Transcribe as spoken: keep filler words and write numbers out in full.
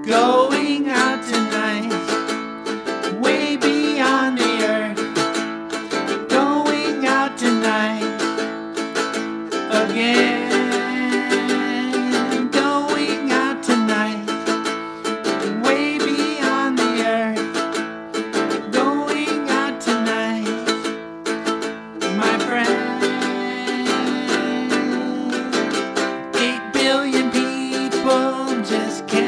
Going out tonight, way beyond the earth. Going out tonight again. Going out tonight, way beyond the earth. Going out tonight, my friend. Eight billion people just can't